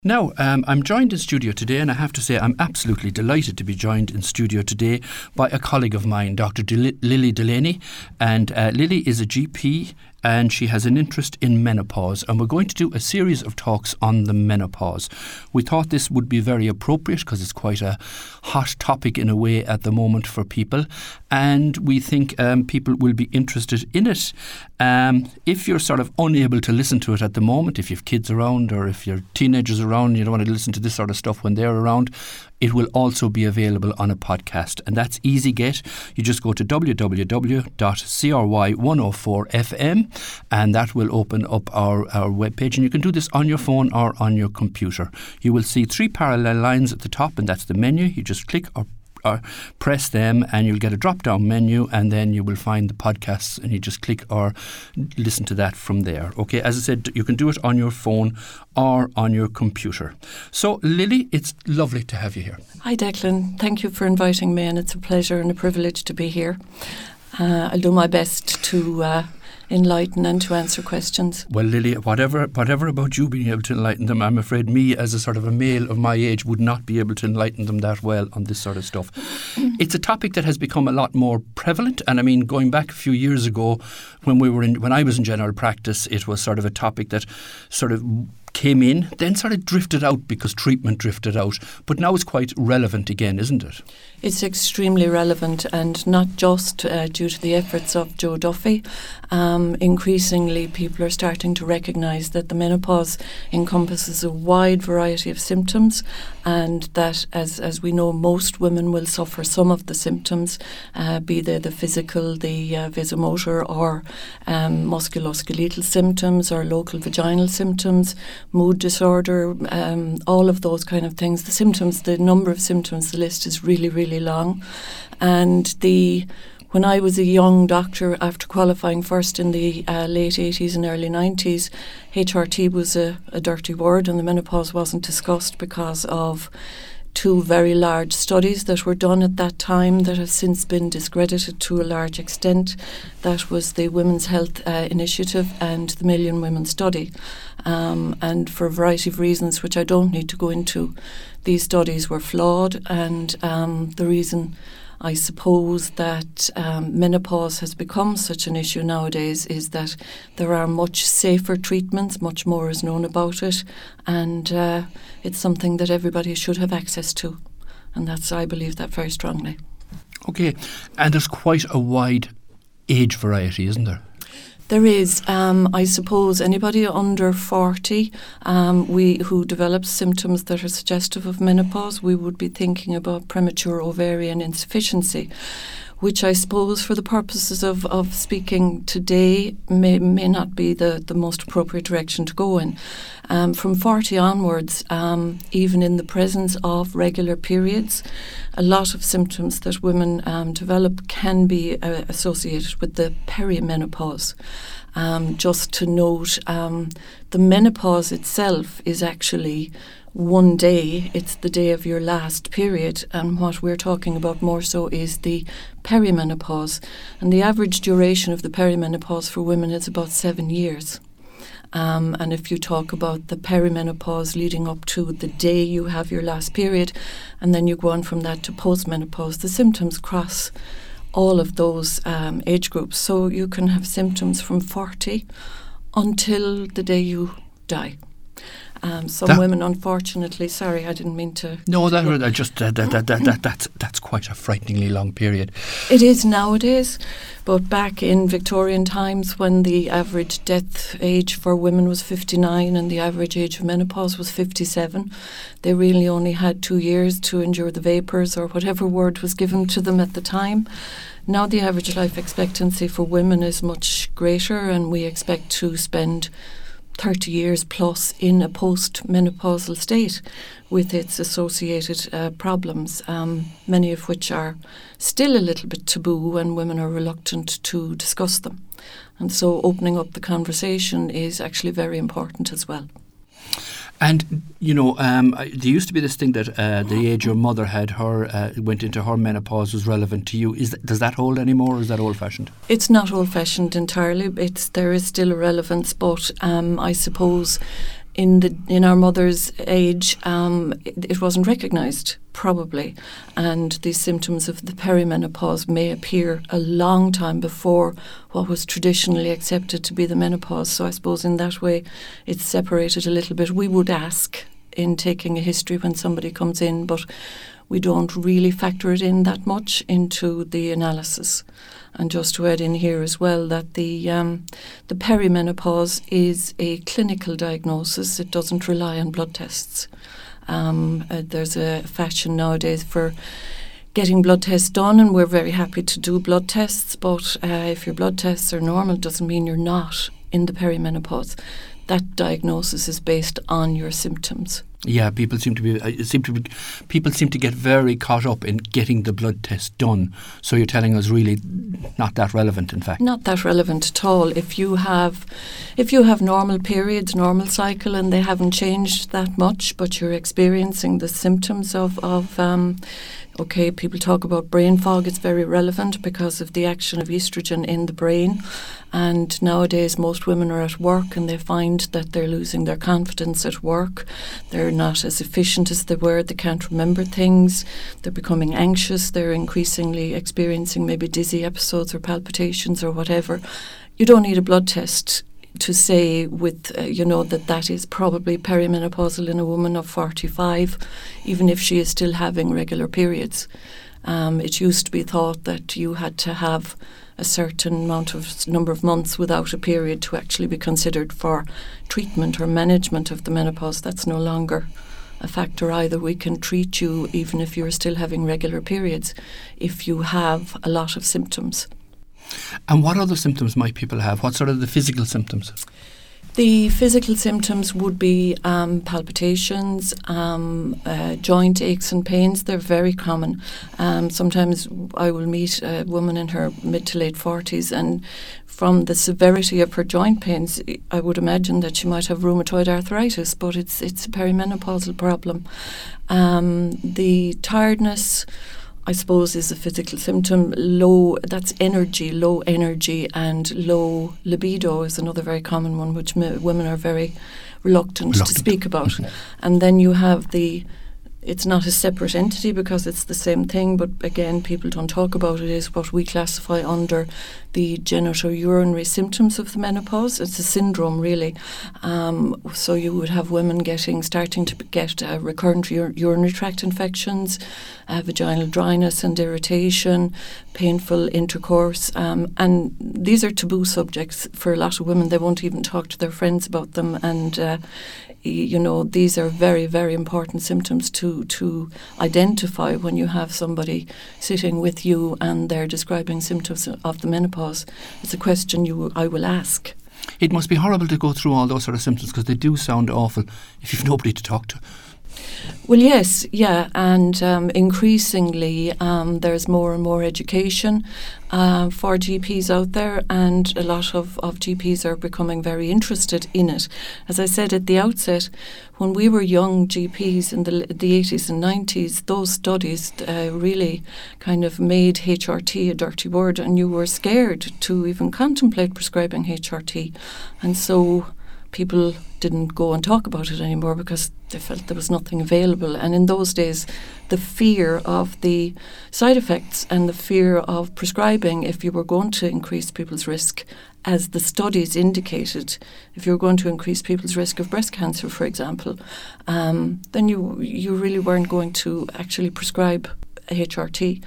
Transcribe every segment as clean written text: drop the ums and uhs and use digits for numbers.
Now, I'm joined in studio today, and I have to say I'm absolutely delighted to be joined in studio today by a colleague of mine, Dr. Lily Delaney. And Lily is a GP, and she has an interest in menopause. And we're going to do a series of talks on the menopause. We thought this would be very appropriate because it's quite a hot topic in a way at the moment for people. And we think people will be interested in it. If you're sort of unable to listen to it at the moment, if you have kids around or if your teenagers around, you don't want to listen to this sort of stuff when they're around, it will also be available on a podcast, and that's easy get. You just go to www.cry104fm, and that will open up our webpage, and you can do this on your phone or on your computer. You will see 3 parallel lines at the top, and that's the menu. You just click or press them and you'll get a drop down menu, and then you will find the podcasts and you just click or listen to that from there. Okay, as I said, you can do it on your phone or on your computer. So Lily, it's lovely to have you here. Hi Declan, thank you for inviting me, and it's a pleasure and a privilege to be here. I'll do my best to enlighten and to answer questions. Well, Lily, whatever about you being able to enlighten them, I'm afraid me as a sort of a male of my age would not be able to enlighten them that well on this sort of stuff. It's a topic that has become a lot more prevalent, and I mean, going back a few years ago when I was in general practice, it was sort of a topic that sort of came in, then sort of drifted out because treatment drifted out. But now it's quite relevant again, isn't it? It's extremely relevant, and not just due to the efforts of Joe Duffy. Increasingly, people are starting to recognise that the menopause encompasses a wide variety of symptoms, and that, as we know, most women will suffer some of the symptoms, be they the physical, the vasomotor, or musculoskeletal symptoms, or local vaginal symptoms, mood disorder, all of those kind of things. The symptoms, the number of symptoms, the list is really, really long. And when I was a young doctor, after qualifying first in the late 80s and early 90s, HRT was a dirty word, and the menopause wasn't discussed because of 2 very large studies that were done at that time that have since been discredited to a large extent. That was the Women's Health Initiative and the Million Women Study. And for a variety of reasons, which I don't need to go into, these studies were flawed. And the reason, I suppose, that menopause has become such an issue nowadays is that there are much safer treatments, much more is known about it, and it's something that everybody should have access to. And I believe that very strongly. Okay, and there's quite a wide age variety, isn't there? There is. I suppose anybody under 40 who develops symptoms that are suggestive of menopause, we would be thinking about premature ovarian insufficiency, which I suppose for the purposes of speaking today may not be the most appropriate direction to go in. From 40 onwards, even in the presence of regular periods, a lot of symptoms that women develop can be associated with the perimenopause. Just to note, the menopause itself is actually one day. It's the day of your last period, and what we're talking about more so is the perimenopause. And the average duration of the perimenopause for women is about 7 years. And if you talk about the perimenopause leading up to the day you have your last period, and then you go on from that to postmenopause, the symptoms cross all of those age groups. So you can have symptoms from 40 until the day you die. Some women, unfortunately, sorry, I didn't mean to. No, that's quite a frighteningly long period. It is nowadays, but back in Victorian times, when the average death age for women was 59 and the average age of menopause was 57, they really only had 2 years to endure the vapours or whatever word was given to them at the time. Now the average life expectancy for women is much greater, and we expect to spend 30 years plus in a post-menopausal state with its associated problems, many of which are still a little bit taboo and women are reluctant to discuss them. And so opening up the conversation is actually very important as well. And, you know, there used to be this thing that the age your mother had went into her menopause was relevant to you. Does that hold anymore, or is that old-fashioned? It's not old-fashioned entirely. There is still a relevance, but I suppose in our mother's age, it wasn't recognised, probably, and these symptoms of the perimenopause may appear a long time before what was traditionally accepted to be the menopause. So I suppose in that way it's separated a little bit. We would ask in taking a history when somebody comes in, but we don't really factor it in that much into the analysis. And just to add in here as well that the perimenopause is a clinical diagnosis. It doesn't rely on blood tests. There's a fashion nowadays for getting blood tests done, and we're very happy to do blood tests, but if your blood tests are normal, it doesn't mean you're not in the perimenopause. That diagnosis is based on your symptoms. Yeah, people seem to get very caught up in getting the blood test done. So you're telling us really not that relevant, in fact. Not that relevant at all. If you have normal periods, normal cycle, and they haven't changed that much, but you're experiencing the symptoms of people talk about brain fog. It's very relevant because of the action of estrogen in the brain. And nowadays most women are at work and they find that they're losing their confidence at work. They're not as efficient as they were. They can't remember things. They're becoming anxious. They're increasingly experiencing maybe dizzy episodes or palpitations or whatever. You don't need a blood test to say with that is probably perimenopausal in a woman of 45, even if she is still having regular periods. It used to be thought that you had to have a certain number of months without a period to actually be considered for treatment or management of the menopause. That's no longer a factor either. We can treat you even if you're still having regular periods if you have a lot of symptoms. And what other symptoms might people have? What sort of the physical symptoms? The physical symptoms would be palpitations, joint aches and pains. They're very common. Sometimes I will meet a woman in her mid to late 40s, and from the severity of her joint pains, I would imagine that she might have rheumatoid arthritis, but it's a perimenopausal problem. The tiredness, I suppose, is a physical symptom. Low energy and low libido is another very common one, which women are very reluctant to speak about. And then you have it's not a separate entity because it's the same thing, but again, people don't talk about it, is what we classify under the genitourinary symptoms of the menopause. It's a syndrome, really. So you would have women starting to get recurrent urinary tract infections, vaginal dryness and irritation, painful intercourse, and these are taboo subjects for a lot of women. They won't even talk to their friends about them, and these are very, very important symptoms to identify when you have somebody sitting with you and they're describing symptoms of the menopause. It's a question I will ask. It must be horrible to go through all those sort of symptoms because they do sound awful if you've nobody to talk to. Well, yes, yeah, and increasingly there's more and more education for GPs out there, and a lot of GPs are becoming very interested in it. As I said at the outset, when we were young GPs in the 80s and 90s, those studies really kind of made HRT a dirty word, and you were scared to even contemplate prescribing HRT. And so people didn't go and talk about it anymore because they felt there was nothing available. And in those days, the fear of the side effects and the fear of prescribing, if you were going to increase people's risk, as the studies indicated, if you were going to increase people's risk of breast cancer, for example, then you really weren't going to actually prescribe HRT.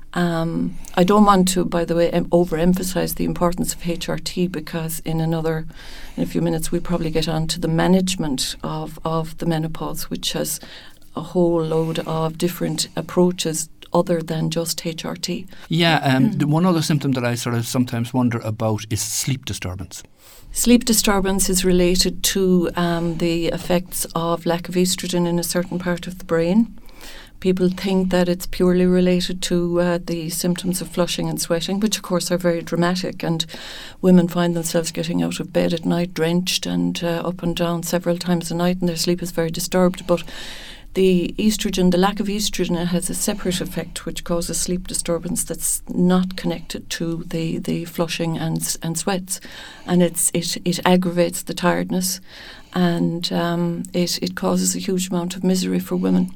I don't want to, by the way, overemphasize the importance of HRT, because in a few minutes we'll probably get on to the management of the menopause, which has a whole load of different approaches other than just HRT. Yeah, the one other symptom that I sort of sometimes wonder about is sleep disturbance. Sleep disturbance is related to the effects of lack of estrogen in a certain part of the brain. People think that it's purely related to the symptoms of flushing and sweating, which of course are very dramatic, and women find themselves getting out of bed at night drenched and up and down several times a night, and their sleep is very disturbed. But the lack of estrogen has a separate effect which causes sleep disturbance that's not connected to the flushing and sweats, and it aggravates the tiredness. and it causes a huge amount of misery for women.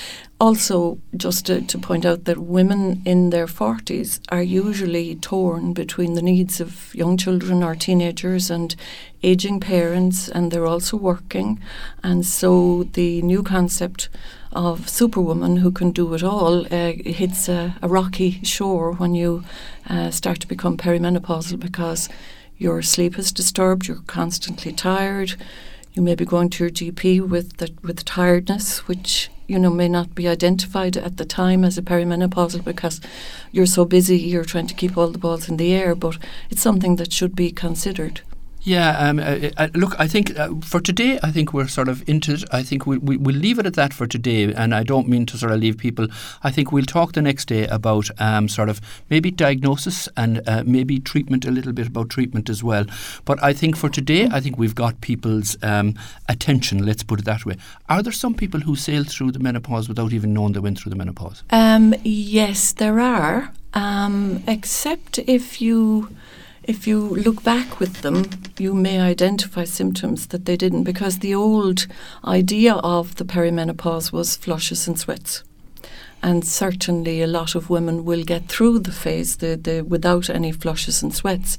Also, just to point out that women in their 40s are usually torn between the needs of young children or teenagers and ageing parents, and they're also working. And so the new concept of superwoman who can do it all hits a rocky shore when you start to become perimenopausal, because your sleep is disturbed, you're constantly tired, you may be going to your GP with tiredness, which may not be identified at the time as a perimenopausal because you're so busy, you're trying to keep all the balls in the air, but it's something that should be considered. Yeah, look, I think for today, I think we're sort of into it. I think we'll leave it at that for today, and I don't mean to sort of leave people. I think we'll talk the next day about sort of maybe diagnosis and maybe treatment, a little bit about treatment as well. But I think for today, I think we've got people's attention, let's put it that way. Are there some people who sail through the menopause without even knowing they went through the menopause? Yes, there are, except if you look back with them, you may identify symptoms that they didn't, because the old idea of the perimenopause was flushes and sweats. And certainly a lot of women will get through the phase without any flushes and sweats.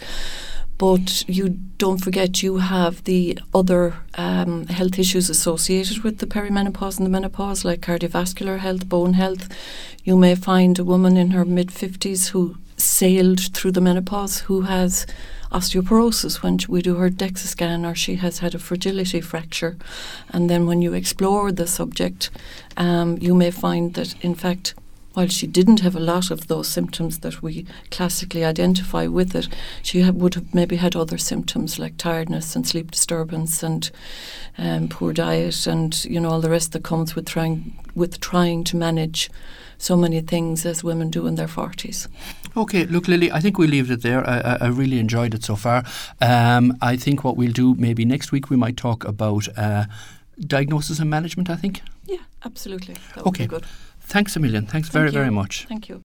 But you don't forget you have the other health issues associated with the perimenopause and the menopause, like cardiovascular health, bone health. You may find a woman in her mid-50s who sailed through the menopause who has osteoporosis when we do her DEXA scan, or she has had a fragility fracture. And then when you explore the subject, you may find that, in fact, while she didn't have a lot of those symptoms that we classically identify with it, she would have maybe had other symptoms like tiredness and sleep disturbance and poor diet and all the rest that comes with trying to manage so many things as women do in their 40s. Okay, look, Lily, I think we'll leave it there. I really enjoyed it so far. I think what we'll do maybe next week, we might talk about diagnosis and management, I think. Yeah, absolutely. That would be good. Thanks a million. Thanks very, very much. Thank you.